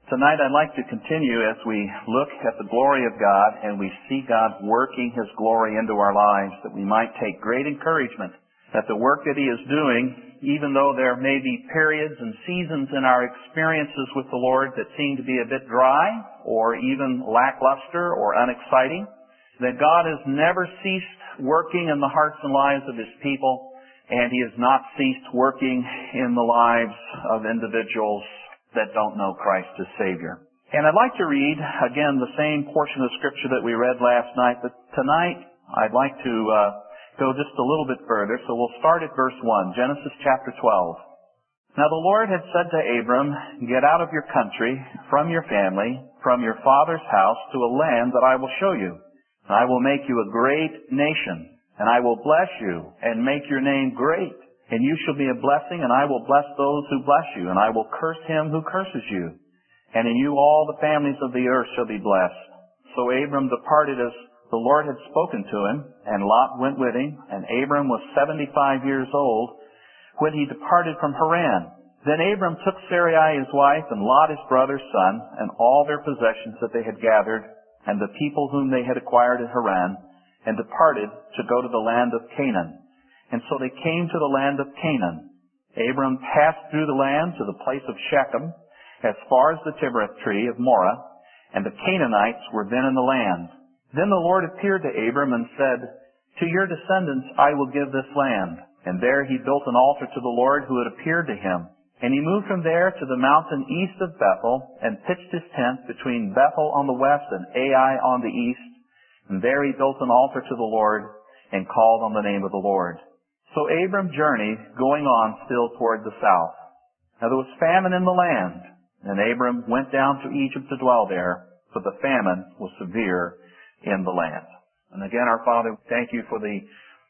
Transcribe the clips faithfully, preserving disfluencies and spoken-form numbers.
Tonight I'd like to continue as we look at the glory of God and we see God working His glory into our lives, that we might take great encouragement that the work that He is doing, even though there may be periods and seasons in our experiences with the Lord that seem to be a bit dry or even lackluster or unexciting, that God has never ceased working in the hearts and lives of His people, and He has not ceased working in the lives of individuals that don't know Christ as Savior. And I'd like to read, again, the same portion of Scripture that we read last night, but tonight I'd like to uh, go just a little bit further. So we'll start at verse one, Genesis chapter twelve. Now the Lord had said to Abram, "Get out of your country, from your family, from your father's house, to a land that I will show you. And I will make you a great nation, and I will bless you, and make your name great. And you shall be a blessing, and I will bless those who bless you, and I will curse him who curses you. And in you all the families of the earth shall be blessed." So Abram departed as the Lord had spoken to him, and Lot went with him, and Abram was seventy-five years old when he departed from Haran. Then Abram took Sarai his wife, and Lot his brother's son, and all their possessions that they had gathered, and the people whom they had acquired in Haran, and departed to go to the land of Canaan. And so they came to the land of Canaan. Abram passed through the land to the place of Shechem, as far as the terebinth tree of Moreh, and the Canaanites were then in the land. Then the Lord appeared to Abram and said, "To your descendants I will give this land." And there he built an altar to the Lord who had appeared to him. And he moved from there to the mountain east of Bethel, and pitched his tent between Bethel on the west and Ai on the east. And there he built an altar to the Lord, and called on the name of the Lord. So Abram journeyed, going on still toward the south. Now there was famine in the land, and Abram went down to Egypt to dwell there, for the famine was severe in the land. And again, our Father, thank you for the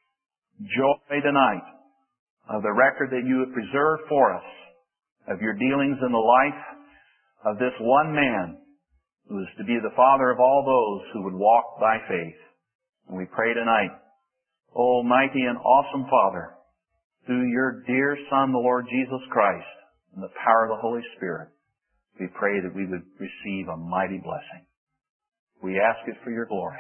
joy tonight of the record that you have preserved for us of your dealings in the life of this one man who is to be the father of all those who would walk by faith. And we pray tonight, Almighty and awesome Father, through your dear Son, the Lord Jesus Christ, and the power of the Holy Spirit, we pray that we would receive a mighty blessing. We ask it for your glory.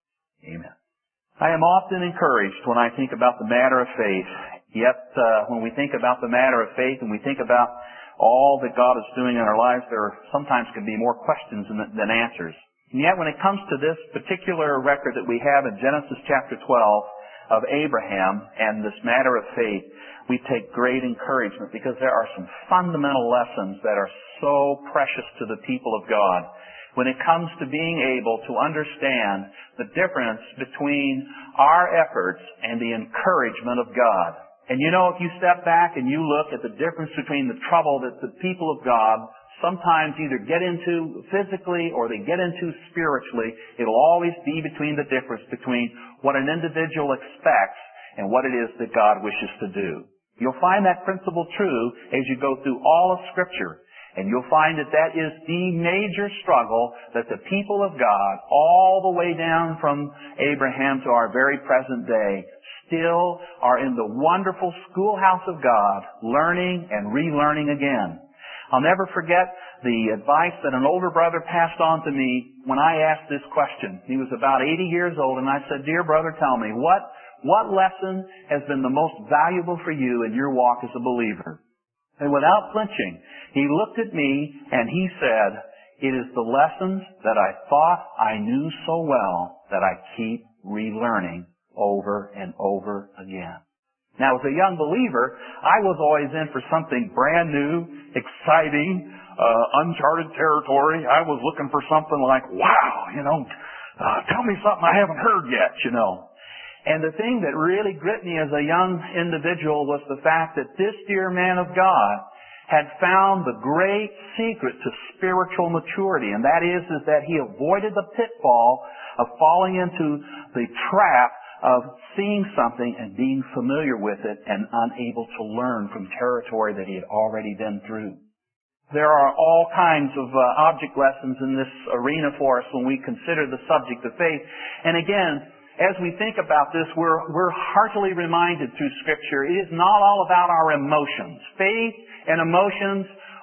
Amen. I am often encouraged when I think about the matter of faith. Yet, uh, when we think about the matter of faith and we think about all that God is doing in our lives, there sometimes can be more questions than, than answers. And yet, when it comes to this particular record that we have in Genesis chapter twelve, of Abraham and this matter of faith, we take great encouragement because there are some fundamental lessons that are so precious to the people of God when it comes to being able to understand the difference between our efforts and the encouragement of God. And you know, if you step back and you look at the difference between the trouble that the people of God sometimes either get into physically or they get into spiritually, it'll always be between the difference between what an individual expects and what it is that God wishes to do. You'll find that principle true as you go through all of Scripture. And you'll find that that is the major struggle that the people of God, all the way down from Abraham to our very present day, still are in the wonderful schoolhouse of God, learning and relearning again. I'll never forget the advice that an older brother passed on to me when I asked this question. He was about eighty years old, and I said, "Dear brother, tell me, what, what lesson has been the most valuable for you in your walk as a believer?" And without flinching, he looked at me and he said, "It is the lessons that I thought I knew so well that I keep relearning over and over again." Now, as a young believer, I was always in for something brand new, exciting, uh, uncharted territory. I was looking for something like, wow, you know, uh, tell me something I haven't heard yet, you know. And the thing that really gripped me as a young individual was the fact that this dear man of God had found the great secret to spiritual maturity, and that is, is that he avoided the pitfall of falling into the trap of seeing something and being familiar with it and unable to learn from territory that he had already been through. There are all kinds of uh, object lessons in this arena for us when we consider the subject of faith. And again, as we think about this, we're, we're heartily reminded through Scripture, it is not all about our emotions. Faith and emotions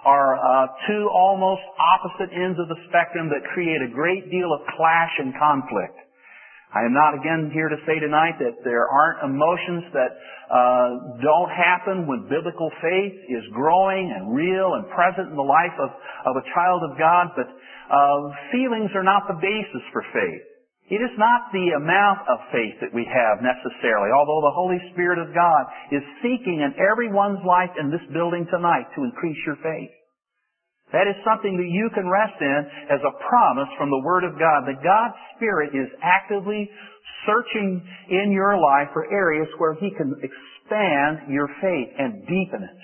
are uh, two almost opposite ends of the spectrum that create a great deal of clash and conflict. I am not again here to say tonight that there aren't emotions that uh, don't happen when biblical faith is growing and real and present in the life of, of a child of God, but uh, feelings are not the basis for faith. It is not the amount of faith that we have necessarily, although the Holy Spirit of God is seeking in everyone's life in this building tonight to increase your faith. That is something that you can rest in as a promise from the Word of God, that God's Spirit is actively searching in your life for areas where He can expand your faith and deepen it.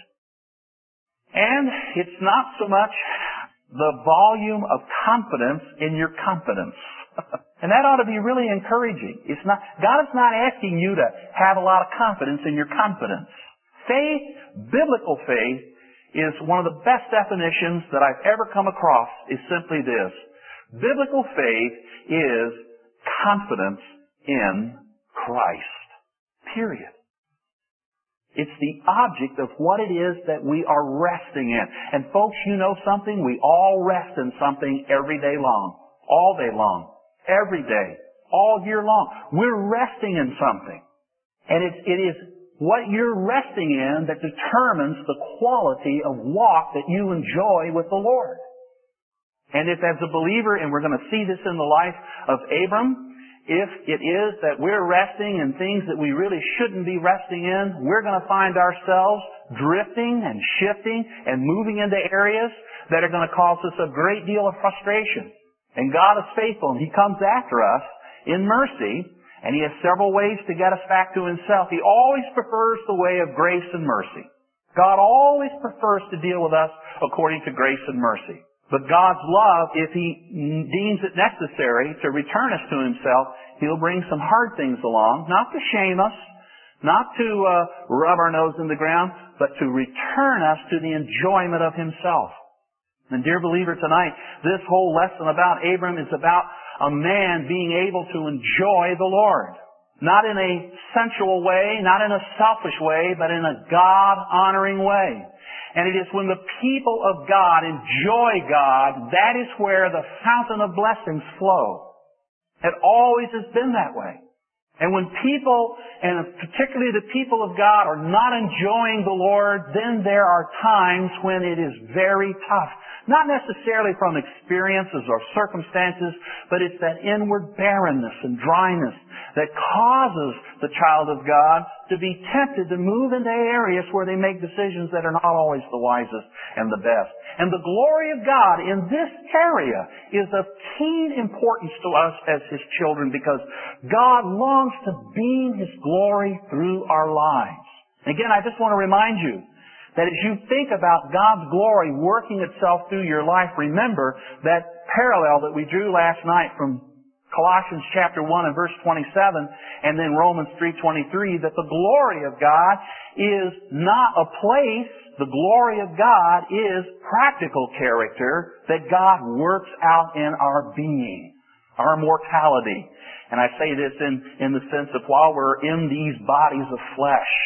And it's not so much the volume of confidence in your confidence. And that ought to be really encouraging. It's not, God is not asking you to have a lot of confidence in your confidence. Faith, biblical faith, is one of the best definitions that I've ever come across is simply this. Biblical faith is confidence in Christ. Period. It's the object of what it is that we are resting in. And folks, you know something? We all rest in something every day long. All day long. Every day. All year long. We're resting in something. And it, it is what you're resting in that determines the quality of walk that you enjoy with the Lord. And if as a believer, and we're going to see this in the life of Abram, if it is that we're resting in things that we really shouldn't be resting in, we're going to find ourselves drifting and shifting and moving into areas that are going to cause us a great deal of frustration. And God is faithful, and He comes after us in mercy. And He has several ways to get us back to Himself. He always prefers the way of grace and mercy. God always prefers to deal with us according to grace and mercy. But God's love, if He deems it necessary to return us to Himself, He'll bring some hard things along, not to shame us, not to uh, rub our nose in the ground, but to return us to the enjoyment of Himself. And dear believer, tonight, this whole lesson about Abram is about a man being able to enjoy the Lord. Not in a sensual way, not in a selfish way, but in a God-honoring way. And it is when the people of God enjoy God, that is where the fountain of blessings flow. It always has been that way. And when people, and particularly the people of God, are not enjoying the Lord, then there are times when it is very tough. Not necessarily from experiences or circumstances, but it's that inward barrenness and dryness that causes the child of God to be tempted to move into areas where they make decisions that are not always the wisest and the best. And the glory of God in this area is of keen importance to us as His children, because God longs to beam His glory through our lives. Again, I just want to remind you that as you think about God's glory working itself through your life, remember that parallel that we drew last night from Colossians chapter one and verse twenty-seven, and then Romans three twenty-three, that the glory of God is not a place. The glory of God is practical character that God works out in our being, our mortality. And I say this in, in the sense of while we're in these bodies of flesh.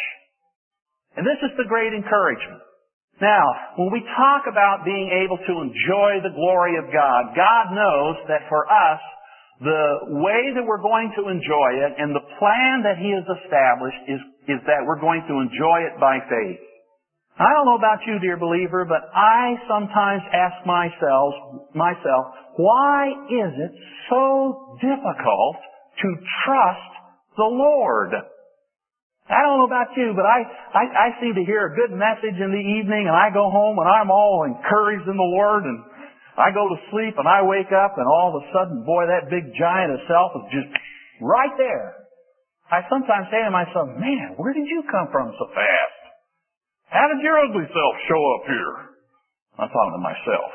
And this is the great encouragement. Now, when we talk about being able to enjoy the glory of God, God knows that for us, the way that we're going to enjoy it and the plan that He has established is, is that we're going to enjoy it by faith. I don't know about you, dear believer, but I sometimes ask myself, myself, why is it so difficult to trust the Lord? I don't know about you, but I, I, I seem to hear a good message in the evening, and I go home and I'm all encouraged in the Lord, and I go to sleep and I wake up and all of a sudden, boy, that big giant of self is just right there. I sometimes say to myself, man, where did you come from so fast? How did your ugly self show up here? I'm talking to myself.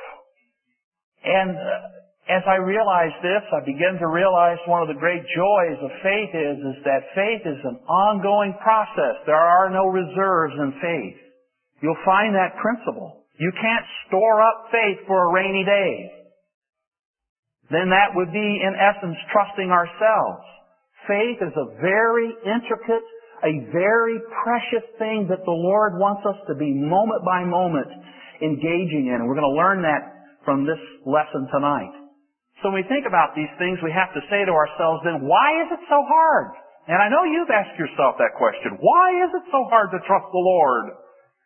And uh, as I realize this, I begin to realize one of the great joys of faith is, is that faith is an ongoing process. There are no reserves in faith. You'll find that principle. You can't store up faith for a rainy day. Then that would be, in essence, trusting ourselves. Faith is a very intricate, a very precious thing that the Lord wants us to be moment by moment engaging in. And we're going to learn that from this lesson tonight. So when we think about these things, we have to say to ourselves then, why is it so hard? And I know you've asked yourself that question. Why is it so hard to trust the Lord?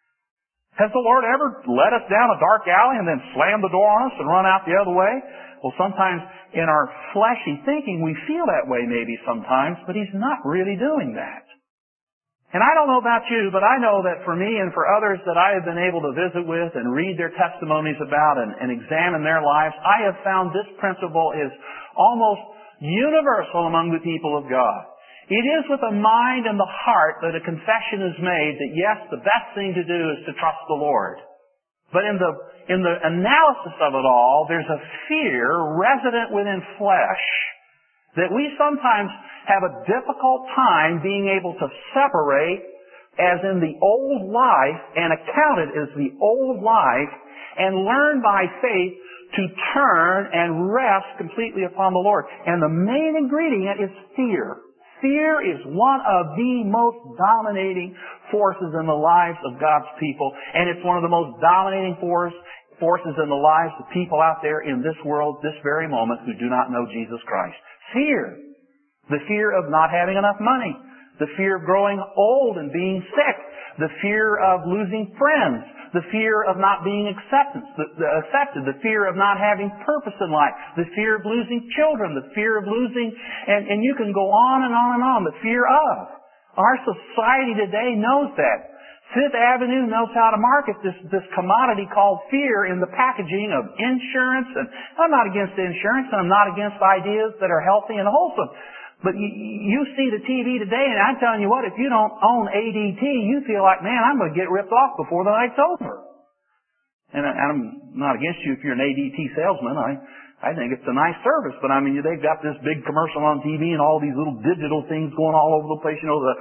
Has the Lord ever led us down a dark alley and then slammed the door on us and run out the other way? Well, sometimes in our fleshy thinking we feel that way maybe sometimes, but He's not really doing that. And I don't know about you, but I know that for me and for others that I have been able to visit with and read their testimonies about and, and examine their lives, I have found this principle is almost universal among the people of God. It is with the mind and the heart that a confession is made that yes, the best thing to do is to trust the Lord. But in the, in the analysis of it all, there's a fear resident within flesh that we sometimes have a difficult time being able to separate as in the old life and account it as the old life and learn by faith to turn and rest completely upon the Lord. And the main ingredient is fear. Fear is one of the most dominating forces in the lives of God's people, and it's one of the most dominating force, forces in the lives of people out there in this world this very moment who do not know Jesus Christ. Fear. The fear of not having enough money. The fear of growing old and being sick. The fear of losing friends. The fear of not being accepted. The, the, accepted. The fear of not having purpose in life. The fear of losing children. The fear of losing, and, and you can go on and on and on. The fear of. Our society today knows that. Fifth Avenue knows how to market this, this commodity called fear in the packaging of insurance. And I'm not against insurance, and I'm not against ideas that are healthy and wholesome. But you, you see the T V today, and I'm telling you what, if you don't own A D T, you feel like, man, I'm going to get ripped off before the night's over. And I'm not against you if you're an A D T salesman. I, I think it's a nice service, but I mean, they've got this big commercial on T V and all these little digital things going all over the place. You know, the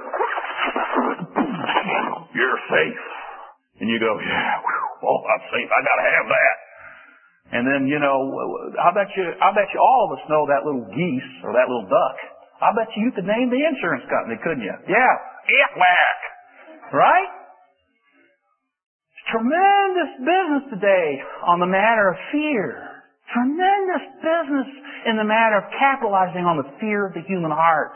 you're safe. And you go, yeah, whew, oh, I'm safe. I got to have that. And then, you know, I bet you, I bet you all of us know that little geese or that little duck. I bet you you could name the insurance company, couldn't you? Yeah, Aflac. Right? Tremendous business today on the matter of fear. Tremendous business in the matter of capitalizing on the fear of the human heart.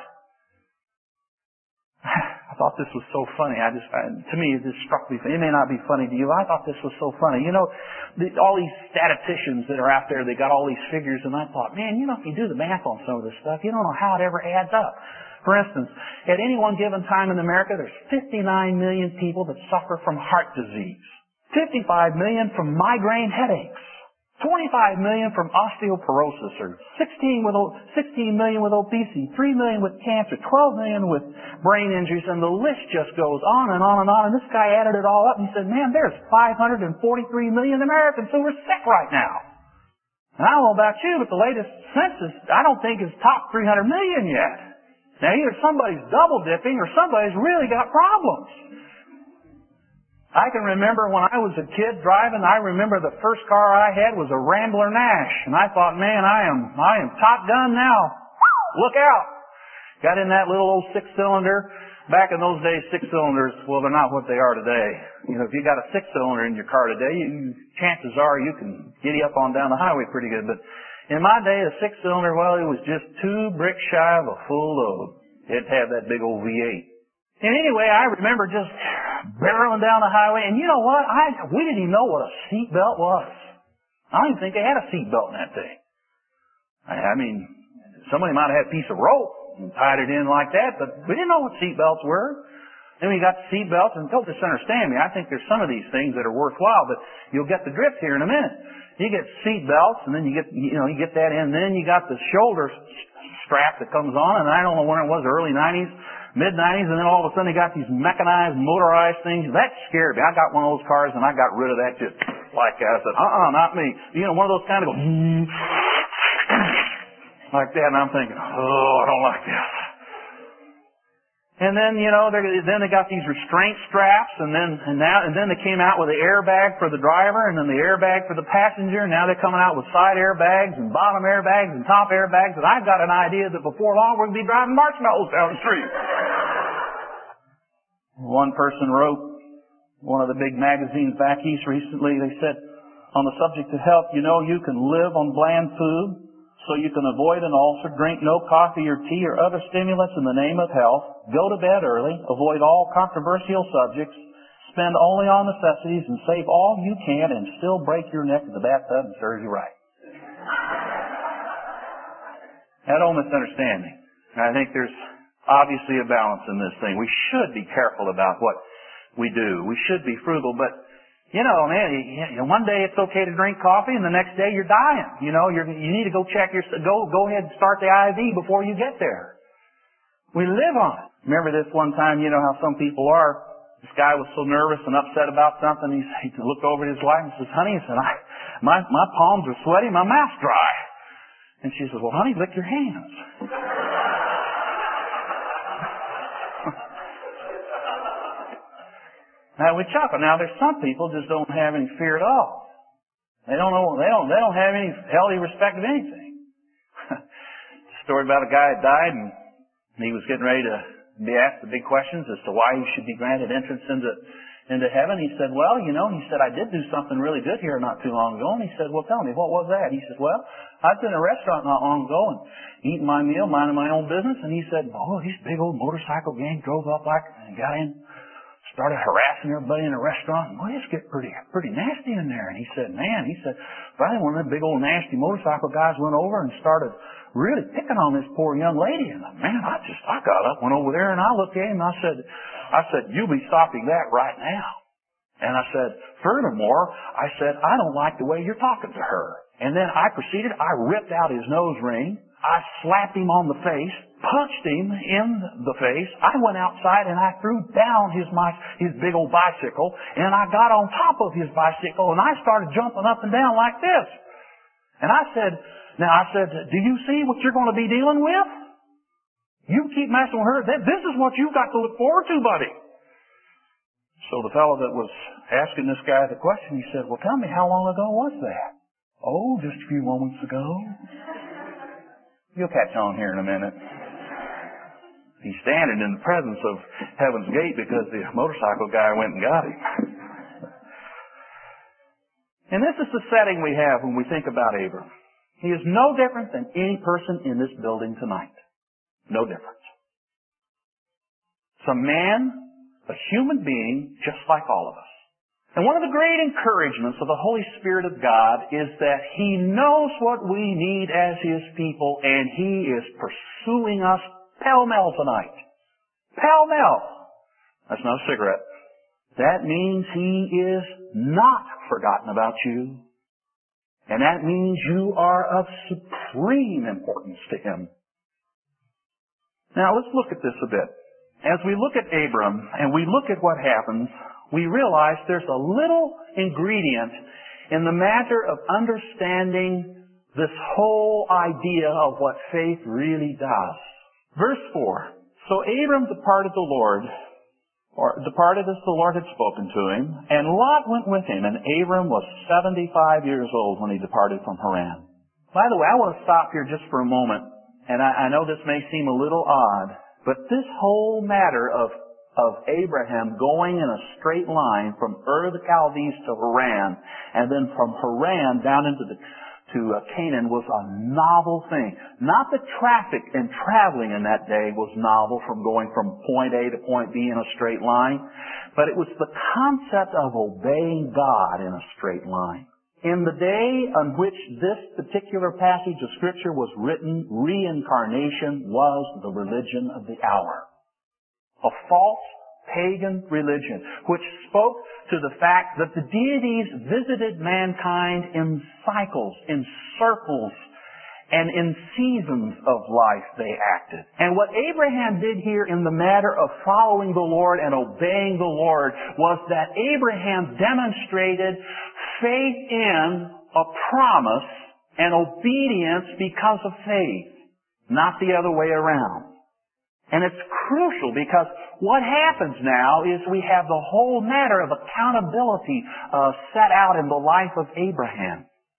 I thought this was so funny. I just, I, to me, it just struck me. It may not be funny to you. I thought this was so funny. You know, the, all these statisticians that are out there, they got all these figures, and I thought, man, you know, if you do the math on some of this stuff, you don't know how it ever adds up. For instance, at any one given time in America, there's fifty-nine million people that suffer from heart disease, fifty-five million from migraine headaches, twenty-five million from osteoporosis, or sixteen million with obesity, three million with cancer, twelve million with brain injuries, and the list just goes on and on and on. And this guy added it all up and he said, man, there's five hundred forty-three million Americans who are sick right now. And I don't know about you, but the latest census, I don't think is top three hundred million yet. Now either somebody's double dipping or somebody's really got problems. I can remember when I was a kid driving, I remember the first car I had was a Rambler Nash. And I thought, man, I am, I am Top Gun now. Look out. Got in that little old six cylinder. Back in those days, six cylinders, well, they're not what they are today. You know, if you got a six cylinder in your car today, you, chances are you can giddy up on down the highway pretty good. But in my day, a six cylinder, well, it was just two bricks shy of a full load. It had that big old V eight. And anyway, I remember just barreling down the highway, and you know what? I we didn't even know what a seatbelt was. I don't even think they had a seatbelt in that thing. I, I mean, somebody might have had a piece of rope and tied it in like that, but we didn't know what seatbelts were. Then we got the seatbelts, and don't misunderstand me. I think there's some of these things that are worthwhile, but you'll get the drift here in a minute. You get seatbelts, and then you get, you know, you get that in. Then you got the shoulder strap that comes on, and I don't know when it was, early nineties. mid nineties, and then all of a sudden they got these mechanized, motorized things. That scared me. I got one of those cars, and I got rid of that just like that. I said, uh-uh, not me. You know, one of those kind of go, like that, and I'm thinking, oh, I don't like this. And then, you know, then they got these restraint straps, and then and now and then they came out with the airbag for the driver, and then the airbag for the passenger. And now they're coming out with side airbags and bottom airbags and top airbags. And I've got an idea that before long we're going to be driving marshmallows down the street. One person wrote One of the big magazines back east recently, they said on the subject of health, you know, you can live on bland food, so you can avoid an ulcer, drink no coffee or tea or other stimulants in the name of health, go to bed early, avoid all controversial subjects, spend only on necessities, and save all you can and still break your neck in the bathtub and serves you right. That old misunderstanding. I think there's obviously a balance in this thing. We should be careful about what we do. We should be frugal, but you know, man, you know, one day it's okay to drink coffee, and the next day you're dying. You know, you're, you need to go check your go go ahead and start the I V before you get there. We live on it. Remember this one time? You know how some people are. This guy was so nervous and upset about something. He, he looked over at his wife and says, "Honey," he said, I, "my my palms are sweaty, my mouth's dry." And she says, "Well, honey, lick your hands." Now we chuckle. Now there's some people just don't have any fear at all. They don't know. They don't. They don't have any healthy respect of anything. Story about a guy that died, and he was getting ready to be asked the big questions as to why he should be granted entrance into into heaven. He said, "Well, you know," he said, "I did do something really good here not too long ago." And he said, "Well, tell me, what was that?" He said, "Well, I was in a restaurant not long ago and eating my meal, minding my own business." And he said, "Oh, these big old motorcycle gang drove up like and got in. Started harassing everybody in the restaurant. Well, it's getting pretty, pretty nasty in there." And he said, "Man," he said, "finally one of them big old nasty motorcycle guys went over and started really picking on this poor young lady." And man, I just, I got up, went over there, and I looked at him, and I said, I said, "You'll be stopping that right now." And I said, "Furthermore," I said, "I don't like the way you're talking to her." And then I proceeded, I ripped out his nose ring, I slapped him on the face, punched him in the face. I went outside and I threw down his my, his big old bicycle, and I got on top of his bicycle and I started jumping up and down like this. And I said, now I said, "Do you see what you're going to be dealing with? You keep messing with her. This is what you've got to look forward to, buddy." So the fellow that was asking this guy the question, he said, "Well, tell me, how long ago was that?" "Oh, just a few moments ago." You'll catch on here in a minute. He's standing in the presence of Heaven's Gate because the motorcycle guy went and got him. And this is the setting we have when we think about Abram. He is no different than any person in this building tonight. No difference. It's a man, a human being, just like all of us. And one of the great encouragements of the Holy Spirit of God is that He knows what we need as His people, and He is pursuing us pell-mell tonight. Pell-mell. That's not a cigarette. That means He is not forgotten about you. And that means you are of supreme importance to Him. Now let's look at this a bit. As we look at Abram and we look at what happens, we realize there's a little ingredient in the matter of understanding this whole idea of what faith really does. Verse four. So Abram departed the Lord, or departed as the Lord had spoken to him, and Lot went with him, and Abram was seventy-five years old when he departed from Haran. By the way, I want to stop here just for a moment, and I, I know this may seem a little odd, but this whole matter of of Abraham going in a straight line from Ur of the Chaldees to Haran, and then from Haran down into the to uh, Canaan was a novel thing. Not the traffic and traveling in that day was novel, from going from point A to point B in a straight line, but it was the concept of obeying God in a straight line. In the day on which this particular passage of Scripture was written, reincarnation was the religion of the hour. A false pagan religion which spoke to the fact that the deities visited mankind in cycles, in circles, and in seasons of life they acted. And what Abraham did here in the matter of following the Lord and obeying the Lord was that Abraham demonstrated faith in a promise and obedience because of faith, not the other way around. And it's crucial because what happens now is we have the whole matter of accountability uh, set out in the life of Abraham.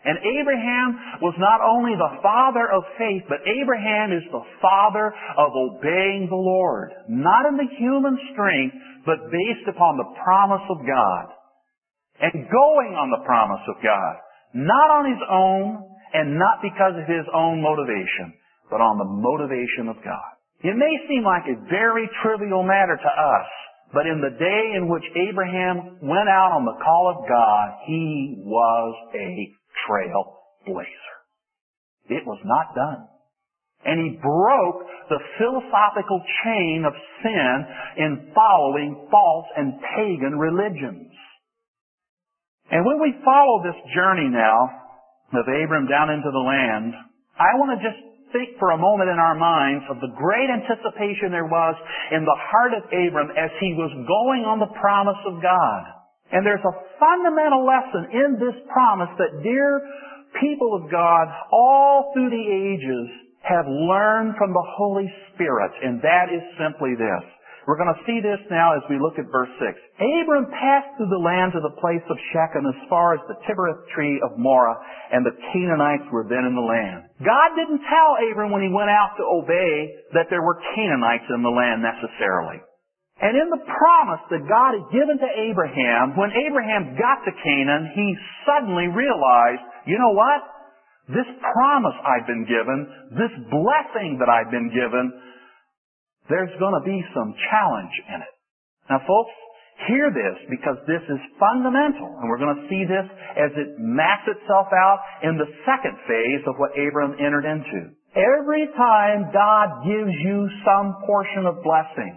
And Abraham was not only the father of faith, but Abraham is the father of obeying the Lord. Not in the human strength, but based upon the promise of God. And going on the promise of God. Not on his own, and not because of his own motivation, but on the motivation of God. It may seem like a very trivial matter to us, but in the day in which Abraham went out on the call of God, he was a trailblazer. It was not done. And he broke the philosophical chain of sin in following false and pagan religions. And when we follow this journey now of Abram down into the land, I want to just think for a moment in our minds of the great anticipation there was in the heart of Abram as he was going on the promise of God. And there's a fundamental lesson in this promise that, dear people of God, all through the ages have learned from the Holy Spirit, and that is simply this. We're going to see this now as we look at verse six. Abram passed through the land to the place of Shechem as far as the terebinth tree of Moreh, and the Canaanites were then in the land. God didn't tell Abram when he went out to obey that there were Canaanites in the land necessarily. And in the promise that God had given to Abraham, when Abraham got to Canaan, he suddenly realized, you know what? This promise I've been given, this blessing that I've been given, there's going to be some challenge in it. Now, folks, hear this because this is fundamental. And we're going to see this as it maps itself out in the second phase of what Abram entered into. Every time God gives you some portion of blessing,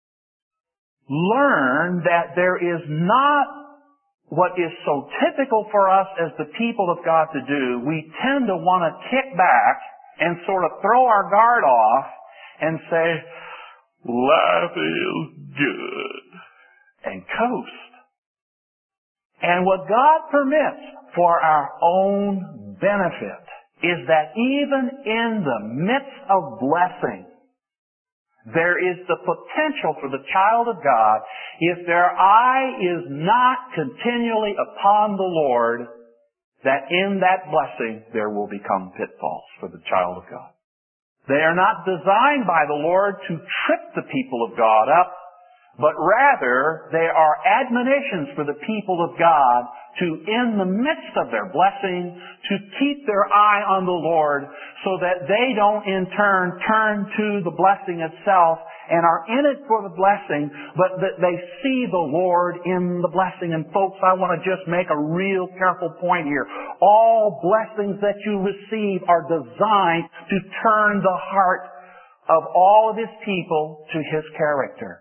learn that there is not what is so typical for us as the people of God to do. We tend to want to kick back and sort of throw our guard off and say, life is good, and coast. And what God permits for our own benefit is that even in the midst of blessing, there is the potential for the child of God, if their eye is not continually upon the Lord, that in that blessing there will become pitfalls for the child of God. They are not designed by the Lord to trip the people of God up, but rather they are admonitions for the people of God to, in the midst of their blessing, to keep their eye on the Lord so that they don't in turn turn to the blessing itself and are in it for the blessing, but that they see the Lord in the blessing. And folks, I want to just make a real careful point here. All blessings that you receive are designed to turn the heart of all of His people to His character.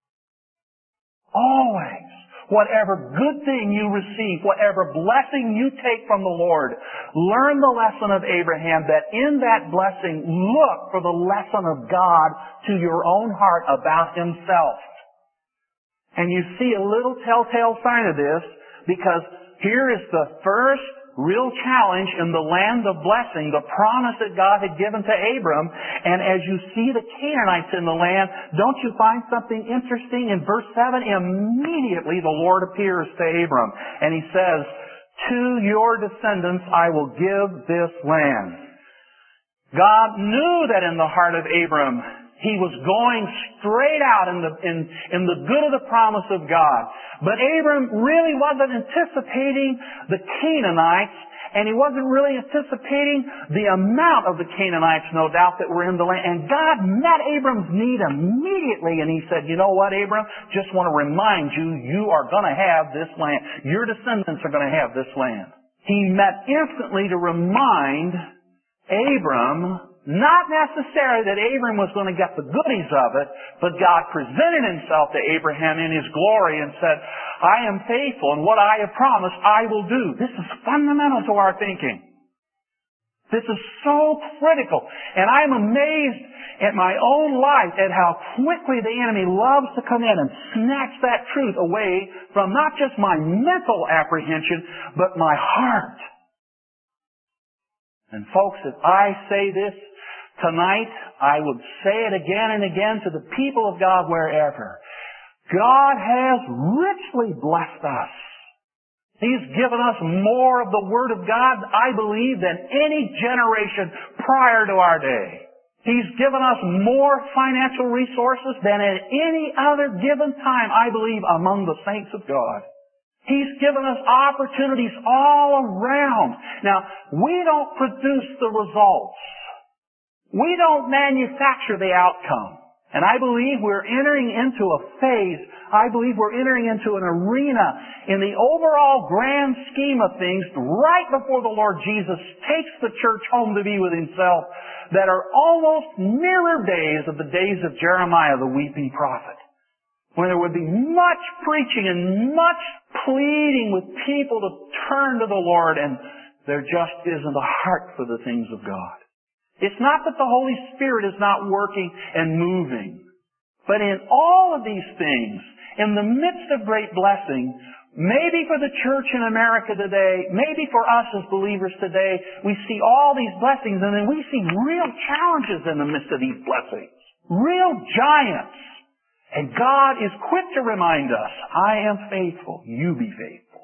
Always. Whatever good thing you receive, whatever blessing you take from the Lord, learn the lesson of Abraham that in that blessing, look for the lesson of God to your own heart about Himself. And you see a little telltale sign of this because here is the first real challenge in the land of blessing, the promise that God had given to Abram. And as you see the Canaanites in the land, don't you find something interesting? In verse seven, immediately the Lord appears to Abram and He says, to your descendants I will give this land. God knew that in the heart of Abram, he was going straight out in the, in, in the good of the promise of God. But Abram really wasn't anticipating the Canaanites, and he wasn't really anticipating the amount of the Canaanites, no doubt, that were in the land. And God met Abram's need immediately, and He said, you know what, Abram? Just want to remind you, you are going to have this land. Your descendants are going to have this land. He met instantly to remind Abram, not necessarily that Abram was going to get the goodies of it, but God presented Himself to Abraham in His glory and said, I am faithful, and what I have promised I will do. This is fundamental to our thinking. This is so critical. And I'm amazed at my own life at how quickly the enemy loves to come in and snatch that truth away from not just my mental apprehension, but my heart. And folks, if I say this tonight, I would say it again and again to the people of God wherever. God has richly blessed us He's given us more of the Word of God, I believe, than any generation prior to our day. He's given us more financial resources than at any other given time, I believe, among the saints of God. He's given us opportunities all around. Now, we don't produce the results. We don't manufacture the outcome. And I believe we're entering into a phase, I believe we're entering into an arena in the overall grand scheme of things right before the Lord Jesus takes the church home to be with Himself that are almost mirror days of the days of Jeremiah, the weeping prophet, when there would be much preaching and much pleading with people to turn to the Lord, and there just isn't a heart for the things of God. It's not that the Holy Spirit is not working and moving, but in all of these things, in the midst of great blessing, maybe for the church in America today, maybe for us as believers today, we see all these blessings, and then we see real challenges in the midst of these blessings. Real giants. And God is quick to remind us, I am faithful, you be faithful.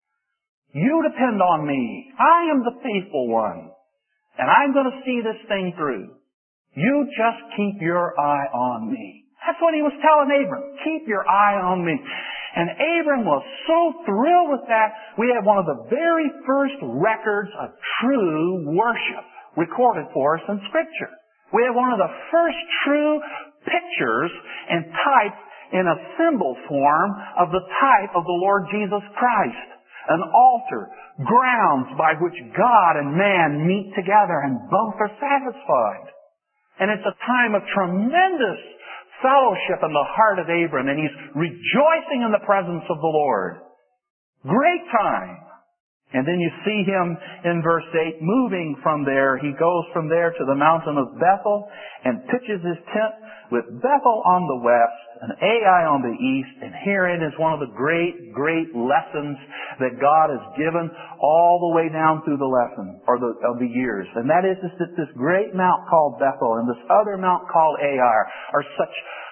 You depend on me. I am the faithful one. And I'm going to see this thing through. You just keep your eye on me. That's what He was telling Abram. Keep your eye on me. And Abram was so thrilled with that, we have one of the very first records of true worship recorded for us in Scripture. We have one of the first true pictures and types in a symbol form of the type of the Lord Jesus Christ. An altar, grounds by which God and man meet together, and both are satisfied. And it's a time of tremendous fellowship in the heart of Abram, and he's rejoicing in the presence of the Lord. Great time. And then you see him in verse eight moving from there. He goes from there to the mountain of Bethel and pitches his tent with Bethel on the west and Ai on the east. And herein is one of the great, great lessons that God has given all the way down through the lesson, or the, of the years. And that is, is that this great mount called Bethel and this other mount called Ai are such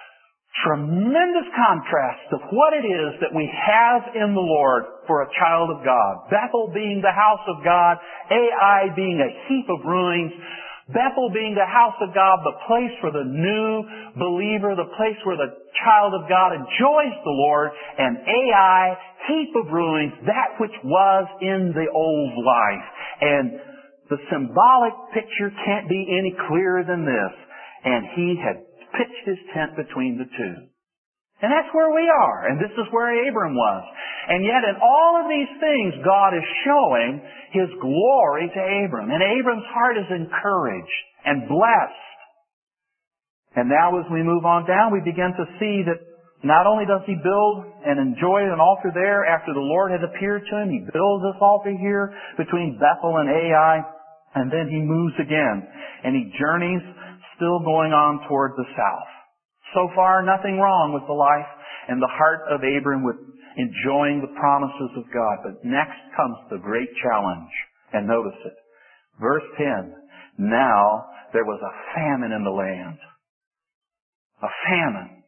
tremendous contrast of what it is that we have in the Lord for a child of God. Bethel being the house of God, Ai being a heap of ruins, Bethel being the house of God, the place for the new believer, the place where the child of God enjoys the Lord, and Ai, heap of ruins, that which was in the old life. And the symbolic picture can't be any clearer than this. And he had pitched his tent between the two. And that's where we are. And this is where Abram was. And yet in all of these things, God is showing His glory to Abram. And Abram's heart is encouraged and blessed. And now as we move on down, we begin to see that not only does he build and enjoy an altar there after the Lord had appeared to him, he builds this altar here between Bethel and Ai, and then he moves again. And he journeys, still going on toward the south. So far, nothing wrong with the life and the heart of Abram with enjoying the promises of God. But next comes the great challenge. And notice it. Verse ten. Now there was a famine in the land. A famine.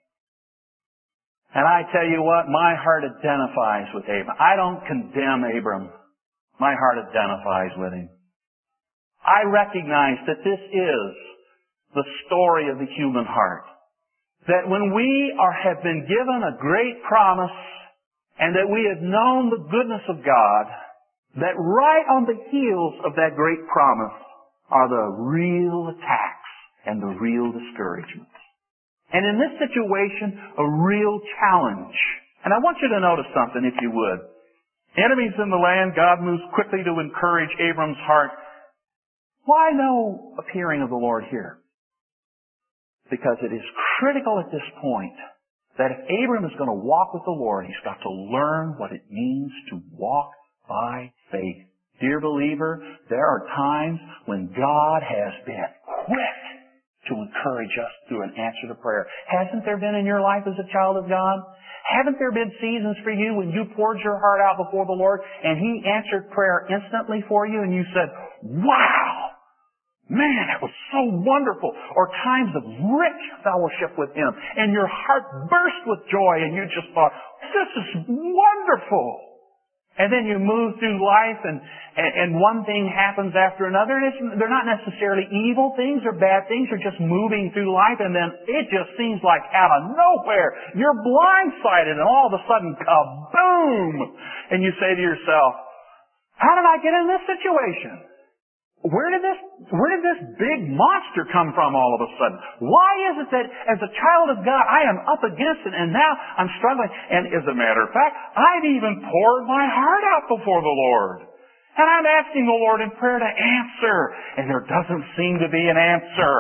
And I tell you what, my heart identifies with Abram. I don't condemn Abram. My heart identifies with him. I recognize that this is the story of the human heart. That when we are, have been given a great promise and that we have known the goodness of God, that right on the heels of that great promise are the real attacks and the real discouragements. And in this situation, a real challenge. And I want you to notice something, if you would. Enemies in the land, God moves quickly to encourage Abram's heart. Why no appearing of the Lord here? Because it is critical at this point that if Abram is going to walk with the Lord, he's got to learn what it means to walk by faith. Dear believer, there are times when God has been quick to encourage us through an answer to prayer. Hasn't there been in your life as a child of God? Haven't there been seasons for you when you poured your heart out before the Lord and He answered prayer instantly for you and you said, wow! Man, that was so wonderful. Or times of rich fellowship with Him. And your heart burst with joy and you just thought, this is wonderful. And then you move through life and, and, and one thing happens after another. And it's, they're not necessarily evil things or bad things. You're just moving through life and then it just seems like out of nowhere you're blindsided and all of a sudden kaboom! And you say to yourself, how did I get in this situation? Where did this, where did this big monster come from all of a sudden? Why is it that as a child of God, I am up against it and now I'm struggling? And as a matter of fact, I've even poured my heart out before the Lord. And I'm asking the Lord in prayer to answer. And there doesn't seem to be an answer.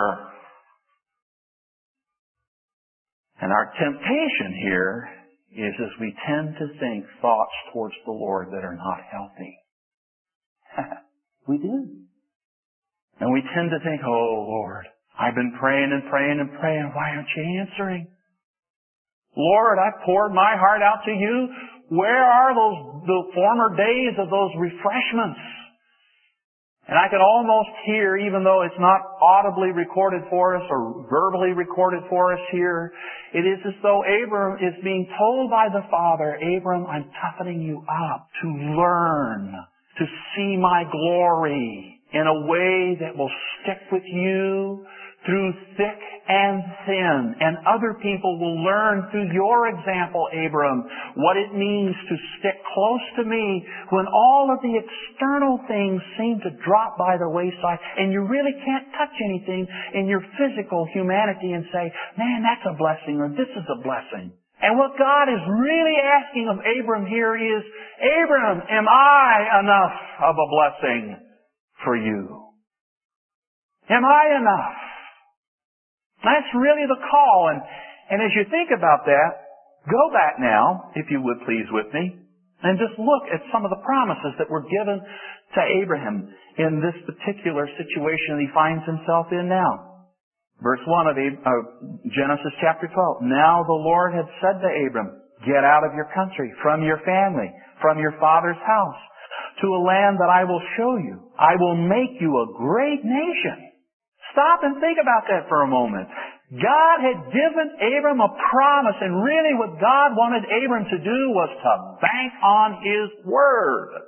And our temptation here is as we tend to think thoughts towards the Lord that are not healthy. We do. And we tend to think, oh Lord, I've been praying and praying and praying. Why aren't you answering? Lord, I've poured my heart out to you. Where are those, the former days of those refreshments? And I can almost hear, even though it's not audibly recorded for us or verbally recorded for us here, it is as though Abram is being told by the Father, Abram, I'm toughening you up to learn, to see my glory in a way that will stick with you through thick and thin. And other people will learn through your example, Abram, what it means to stick close to me when all of the external things seem to drop by the wayside and you really can't touch anything in your physical humanity and say, man, that's a blessing or this is a blessing. And what God is really asking of Abram here is, Abram, am I enough of a blessing for you? Am I enough? That's really the call. And, and as you think about that, go back now, if you would please with me, and just look at some of the promises that were given to Abraham in this particular situation he finds himself in now. Verse one of Genesis chapter twelve. Now the Lord had said to Abram, get out of your country, from your family, from your father's house, to a land that I will show you. I will make you a great nation. Stop and think about that for a moment. God had given Abram a promise, and really what God wanted Abram to do was to bank on His Word.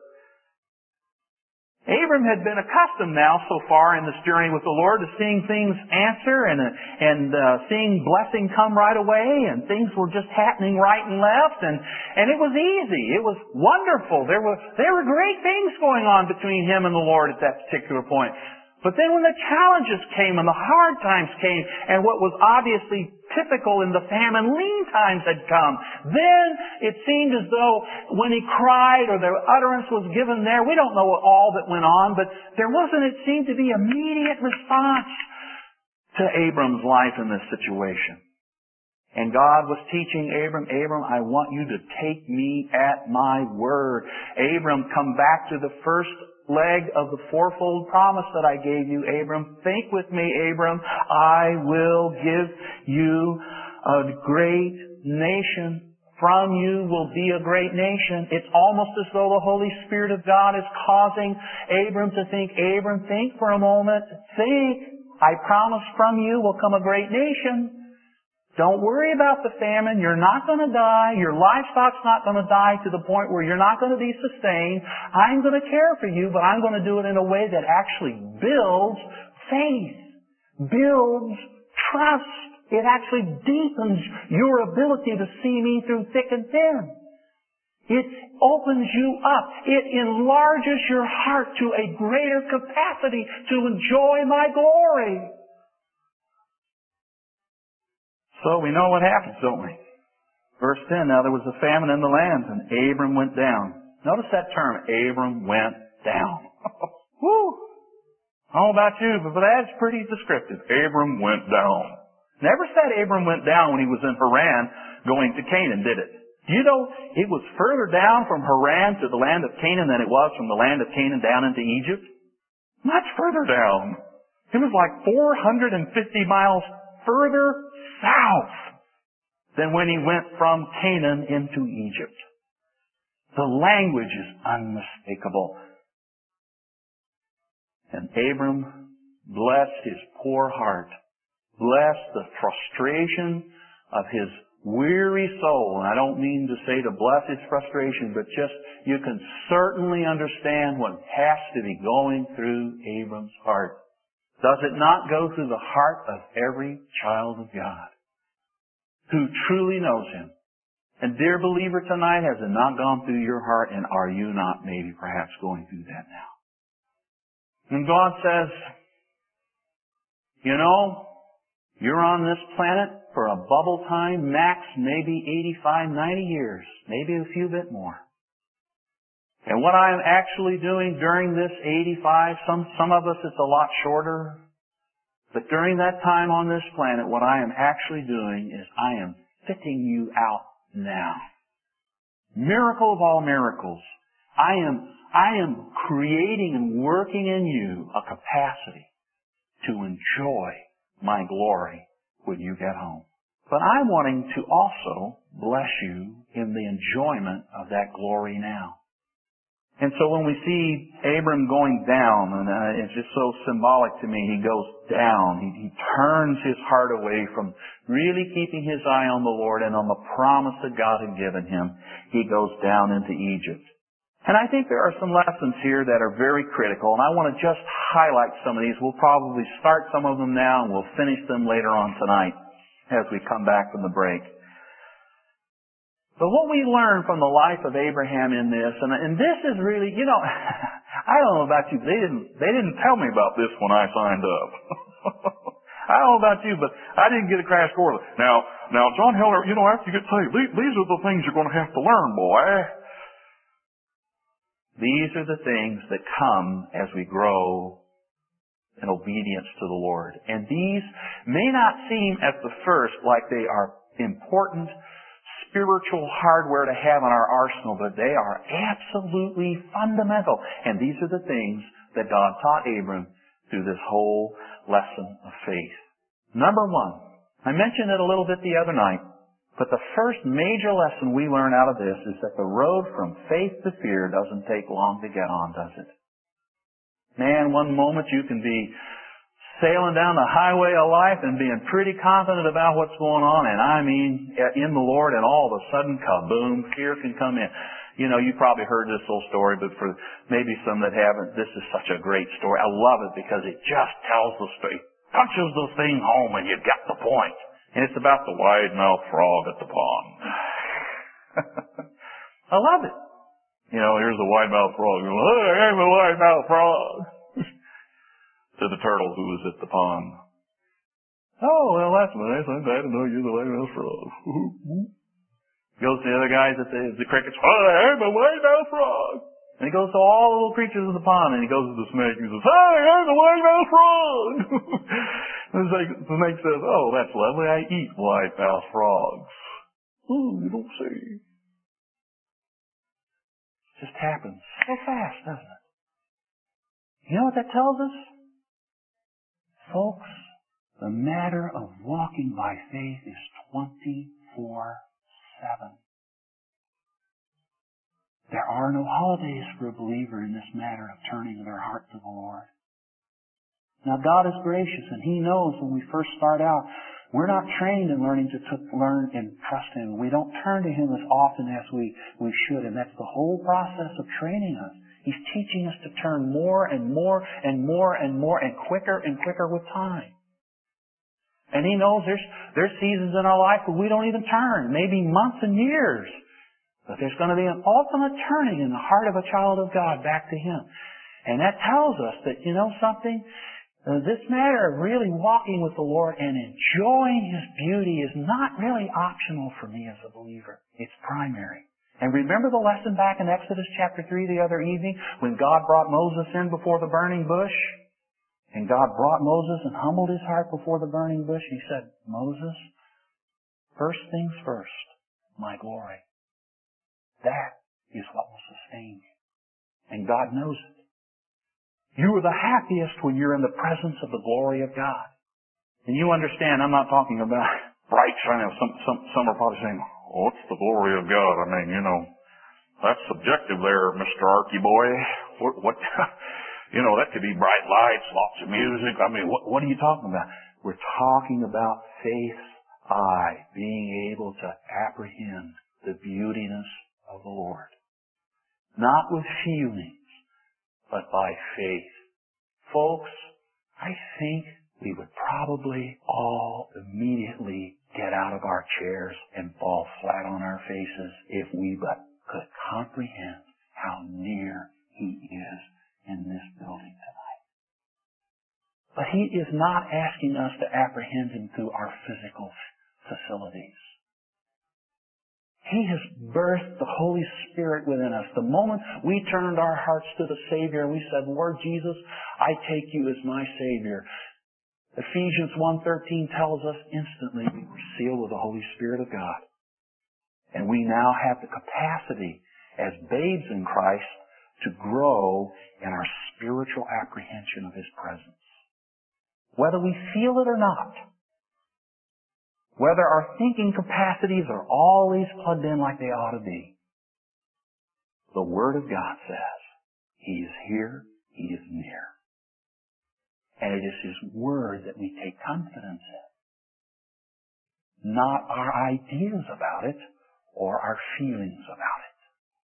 Abram had been accustomed now so far in this journey with the Lord to seeing things answer and, and uh, seeing blessing come right away, and things were just happening right and left, and, and it was easy. It was wonderful. There were, there were great things going on between him and the Lord at that particular point. But then when the challenges came and the hard times came and what was obviously typical in the famine, lean times had come, then it seemed as though when he cried or the utterance was given there, we don't know all that went on, but there wasn't, it seemed to be, immediate response to Abram's life in this situation. And God was teaching Abram, Abram, I want you to take me at my word. Abram, come back to the first leg of the fourfold promise that I gave you, Abram. Think with me, Abram. I will give you a great nation. From you will be a great nation. It's almost as though the Holy Spirit of God is causing Abram to think, Abram, think for a moment. Think. I promise from you will come a great nation. Don't worry about the famine. You're not going to die. Your livestock's not going to die to the point where you're not going to be sustained. I'm going to care for you, but I'm going to do it in a way that actually builds faith, builds trust. It actually deepens your ability to see me through thick and thin. It opens you up. It enlarges your heart to a greater capacity to enjoy my glory. So we know what happens, don't we? Verse ten, now there was a famine in the land, and Abram went down. Notice that term, Abram went down. Woo! I don't know about you, but that's pretty descriptive. Abram went down. Never said Abram went down when he was in Haran going to Canaan, did it? Do you know it was further down from Haran to the land of Canaan than it was from the land of Canaan down into Egypt? Much further down. It was like four hundred fifty miles further south than when he went from Canaan into Egypt. The language is unmistakable. And Abram blessed his poor heart, blessed the frustration of his weary soul, and I don't mean to say to bless its frustration, but just you can certainly understand what has to be going through Abram's heart. Does it not go through the heart of every child of God who truly knows Him? And dear believer, tonight, has it not gone through your heart, and are you not maybe perhaps going through that now? And God says, you know, you're on this planet for a bubble time, max maybe eighty-five, ninety years, maybe a few bit more. And what I am actually doing during this eighty-five, some, some of us it's a lot shorter, but during that time on this planet, what I am actually doing is I am fitting you out now. Miracle of all miracles. I am, I am creating and working in you a capacity to enjoy my glory when you get home. But I'm wanting to also bless you in the enjoyment of that glory now. And so when we see Abram going down, and uh, it's just so symbolic to me, he goes down. He, he turns his heart away from really keeping his eye on the Lord and on the promise that God had given him. He goes down into Egypt. And I think there are some lessons here that are very critical, and I want to just highlight some of these. We'll probably start some of them now, and we'll finish them later on tonight as we come back from the break. But what we learn from the life of Abraham in this, and, and this is really, you know, I don't know about you, they didn't, they didn't tell me about this when I signed up. I don't know about you, but I didn't get a crash course. Now, now, John Heller, you know, after you get saved, these, these are the things you're going to have to learn, boy. These are the things that come as we grow in obedience to the Lord. And these may not seem at the first like they are important spiritual hardware to have in our arsenal, but they are absolutely fundamental. And these are the things that God taught Abram through this whole lesson of faith. Number one, I mentioned it a little bit the other night, but the first major lesson we learn out of this is that the road from faith to fear doesn't take long to get on, does it? Man, one moment you can be sailing down the highway of life and being pretty confident about what's going on, and I mean, in the Lord, and all of a sudden, kaboom, fear can come in. You know, you probably heard this little story, but for maybe some that haven't, this is such a great story. I love it because it just tells the story, punches the thing home, and you got the point. And it's about the wide-mouthed frog at the pond. I love it. You know, here's the wide-mouthed frog. Hey, I'm a wide-mouthed frog. To the turtle who was at the pond. Oh, well, that's nice. I'm glad to know you're the wide-mouthed frog. Goes to the other guys at the, the crickets. Oh, I'm a wide-mouthed frog. And he goes to all the little creatures of the pond, and he goes to the snake and he says, hey, I'm a wide-mouthed frog. And the snake, the snake says, oh, that's lovely. I eat wide-mouthed frogs. Ooh, you don't see. It just happens so fast, doesn't it? You know what that tells us? Folks, the matter of walking by faith is twenty-four seven. There are no holidays for a believer in this matter of turning their heart to the Lord. Now, God is gracious, and He knows when we first start out, we're not trained in learning to t- learn and trust Him. We don't turn to Him as often as we, we should, and that's the whole process of training us. He's teaching us to turn more and more and more and more and quicker and quicker with time. And He knows there's, there's seasons in our life where we don't even turn, maybe months and years. But there's going to be an ultimate turning in the heart of a child of God back to Him. And that tells us that, you know something, uh, this matter of really walking with the Lord and enjoying His beauty is not really optional for me as a believer. It's primary. And remember the lesson back in Exodus chapter three the other evening when God brought Moses in before the burning bush? And God brought Moses and humbled his heart before the burning bush. He said, Moses, first things first, my glory. That is what will sustain you. And God knows it. You are the happiest when you're in the presence of the glory of God. And you understand, I'm not talking about bright shining. Some, some, some are probably saying, oh, it's the glory of God. I mean, you know, that's subjective there, Mister Archie boy. What, what you know, that could be bright lights, lots of music. I mean, what, what are you talking about? We're talking about faith's by being able to apprehend the beautiness of the Lord. Not with feelings, but by faith. Folks, I think we would probably all immediately get out of our chairs and fall flat on our faces if we but could comprehend how near He is in this building tonight. But He is not asking us to apprehend Him through our physical facilities. He has birthed the Holy Spirit within us. The moment we turned our hearts to the Savior and we said, Lord Jesus, I take You as my Savior. Ephesians one thirteen tells us instantly we were sealed with the Holy Spirit of God. And we now have the capacity as babes in Christ to grow in our spiritual apprehension of His presence. Whether we feel it or not, whether our thinking capacities are always plugged in like they ought to be, the Word of God says He is here, He is near. And it is His Word that we take confidence in, not our ideas about it or our feelings about it.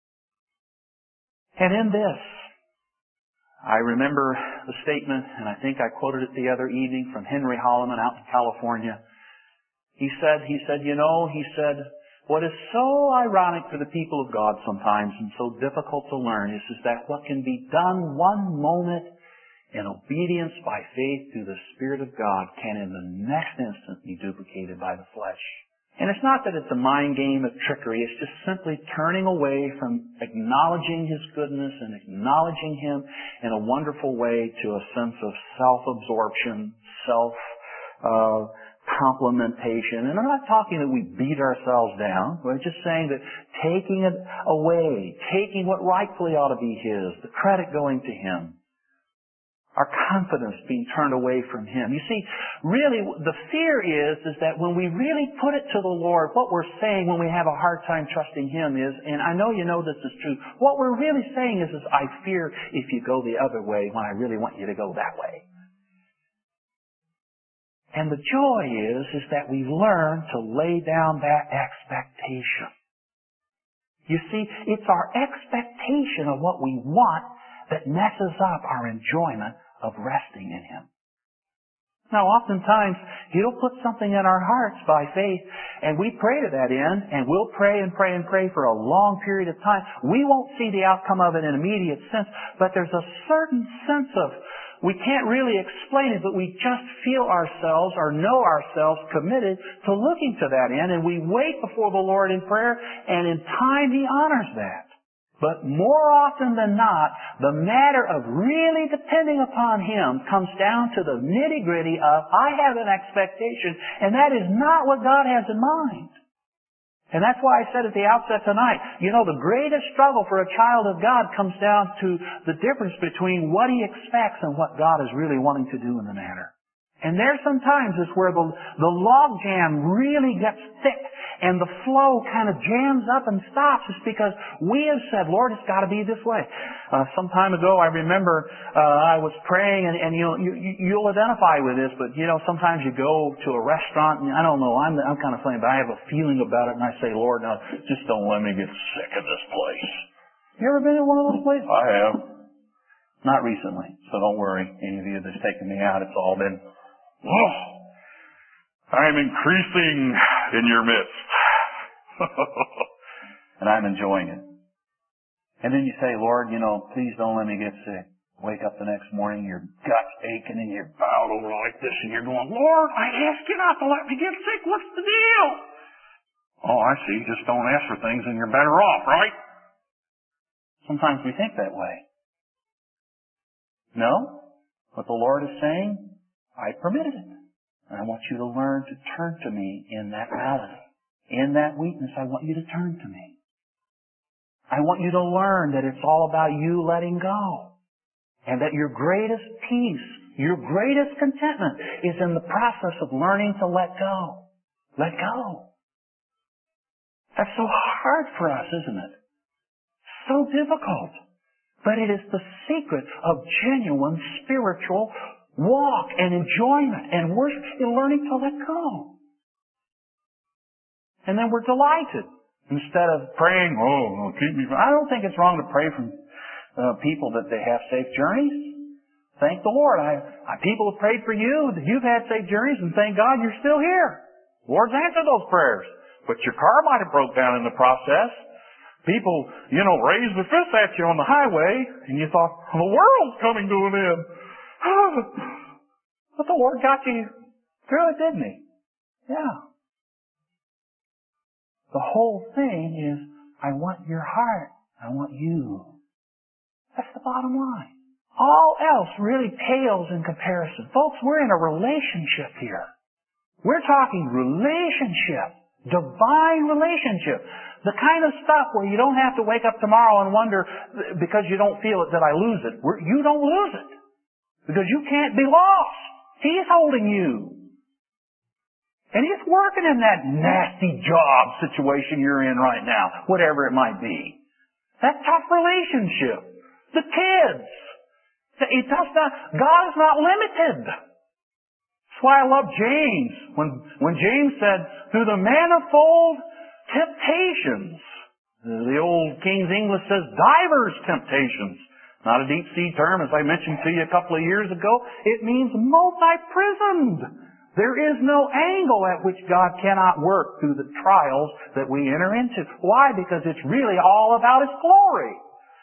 And in this, I remember the statement, and I think I quoted it the other evening from Henry Holloman out in California. He said, he said, you know, he said, what is so ironic for the people of God sometimes and so difficult to learn is, is that what can be done one moment in obedience by faith through the Spirit of God can in the next instant be duplicated by the flesh. And it's not that it's a mind game of trickery. It's just simply turning away from acknowledging His goodness and acknowledging Him in a wonderful way to a sense of self-absorption, self, uh, complementation. And I'm not talking that we beat ourselves down. We're just saying that taking it away, taking what rightfully ought to be His, the credit going to Him, our confidence being turned away from Him. You see, really, the fear is, is that when we really put it to the Lord, what we're saying when we have a hard time trusting Him is, and I know you know this is true, what we're really saying is, is I fear if you go the other way when I really want you to go that way. And the joy is, is that we learn to lay down that expectation. You see, it's our expectation of what we want that messes up our enjoyment of resting in Him. Now, oftentimes, He'll put something in our hearts by faith, and we pray to that end, and we'll pray and pray and pray for a long period of time. We won't see the outcome of it in an immediate sense, but there's a certain sense of, we can't really explain it, but we just feel ourselves or know ourselves committed to looking to that end, and we wait before the Lord in prayer, and in time He honors that. But more often than not, the matter of really depending upon Him comes down to the nitty-gritty of, I have an expectation, and that is not what God has in mind. And that's why I said at the outset tonight, you know, the greatest struggle for a child of God comes down to the difference between what he expects and what God is really wanting to do in the matter. And there sometimes is where the, the log jam really gets thick and the flow kind of jams up and stops. It's because we have said, Lord, it's got to be this way. Uh, some time ago, I remember uh, I was praying, and, and you know, you, you'll identify with this, but you know, sometimes you go to a restaurant, and I don't know, I'm, I'm kind of funny, but I have a feeling about it, and I say, Lord, now, just don't let me get sick of this place. You ever been in one of those places? I have. Not recently, so don't worry. Any of you that's taken me out, it's all been, oh, I'm increasing in your midst. And I'm enjoying it. And then you say, Lord, you know, please don't let me get sick. Wake up the next morning, your gut's aching and you're bowed over like this and you're going, Lord, I ask you not to let me get sick. What's the deal? Oh, I see. Just don't ask for things and you're better off, right? Sometimes we think that way. No. What the Lord is saying, I permitted it. And I want you to learn to turn to me in that malady. In that weakness, I want you to turn to me. I want you to learn that it's all about you letting go. And that your greatest peace, your greatest contentment is in the process of learning to let go. Let go. That's so hard for us, isn't it? So difficult. But it is the secret of genuine spiritual walk and enjoyment and worship in learning to let go. And then we're delighted. Instead of praying, oh, keep me from... I don't think it's wrong to pray from uh, people that they have safe journeys. Thank the Lord. I, I, people have prayed for you. You've had safe journeys, and thank God you're still here. The Lord's answered those prayers. But your car might have broke down in the process. People, you know, raised their fists at you on the highway, and you thought, the world's coming to an end. But the Lord got you through it, didn't He? Yeah. The whole thing is, I want your heart. I want you. That's the bottom line. All else really pales in comparison. Folks, we're in a relationship here. We're talking relationship. Divine relationship. The kind of stuff where you don't have to wake up tomorrow and wonder, because you don't feel it, that I lose it. You don't lose it. Because you can't be lost. He's holding you. And He's working in that nasty job situation you're in right now, whatever it might be. That tough relationship. The kids. It does not, God is not limited. That's why I love James. When, when James said, through the manifold temptations, the old King's English says divers temptations. Not a deep sea term, as I mentioned to you a couple of years ago. It means multi-prisoned. There is no angle at which God cannot work through the trials that we enter into. Why? Because it's really all about His glory.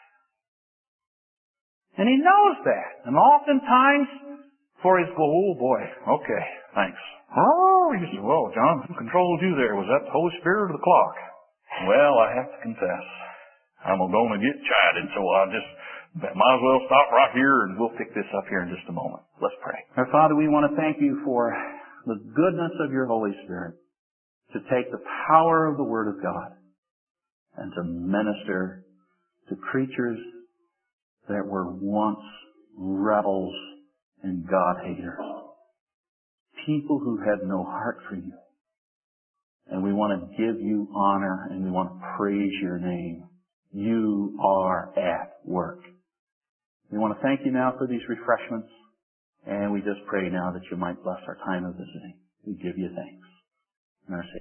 And He knows that. And oftentimes, for His glory, oh boy, okay, thanks. Oh, you say, well, John, who controls you there? Was that the Holy Spirit or the clock? Well, I have to confess, I'm going to get chided, so I just might as well stop right here, and we'll pick this up here in just a moment. Let's pray. Our Father, we want to thank You for the goodness of Your Holy Spirit to take the power of the Word of God and to minister to creatures that were once rebels and God-haters. People who had no heart for You. And we want to give You honor, and we want to praise Your name. You are at work. We want to thank You now for these refreshments, and we just pray now that You might bless our time of visiting. We give You thanks. In our